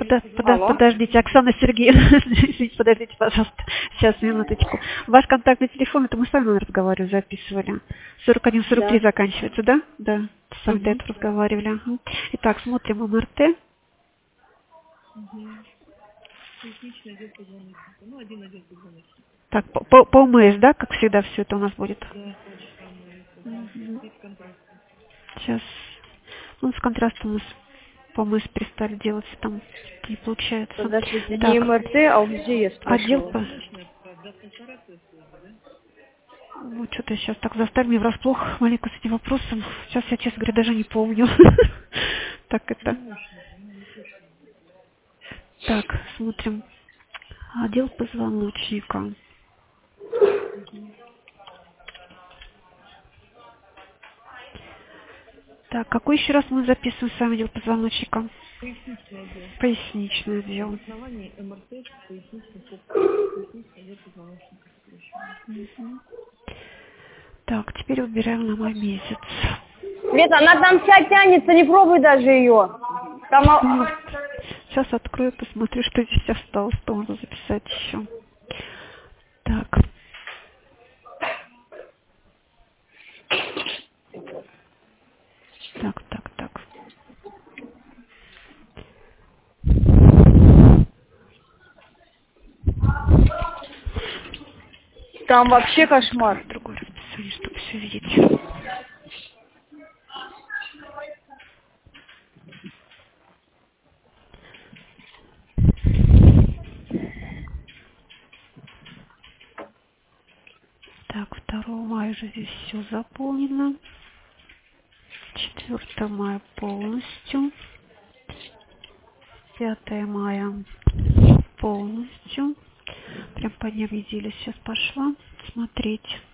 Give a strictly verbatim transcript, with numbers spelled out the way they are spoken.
Подо- подо- Алло. Подождите, Оксана Сергеевна, извините, подождите, пожалуйста, сейчас, минуточку. Ваш контактный телефон, это мы с вами разговаривали, записывали. сорок один сорок три Да. заканчивается, да? Да, с вами до Угу. этого разговаривали. Ага. Итак, смотрим МРТ. Так, по, по, по ОМС, да, как всегда все это у нас будет? Мгм. Сейчас. Ну, с контрастом у нас по ОМС перестали делать, там не получается. Подождите, не Так, МРТ, а УЗИ я отдел спрашивала. по... Ну, что-то сейчас так заставили меня врасплох маленько с этим вопросом. Сейчас я, честно говоря, даже не помню. Так это. Так, смотрим. Отдел позвоночника. Так, какой еще раз мы записываем с вами отдел позвоночника? Поясничный отдел. Мгм. Так, теперь выбираем на май месяц. Света, она там вся тянется, не пробуй даже ее. Там... Ну, а- сейчас открою, посмотрю, что здесь осталось, что можно записать еще. Так. Так, так, так. Там Так, вообще сейчас кошмар. открою другое расписание, чтобы все видеть. Так, второго мая уже здесь все заполнено. четвёртого мая полностью. пятого мая полностью. Прям по дням недели сейчас пошла смотреть.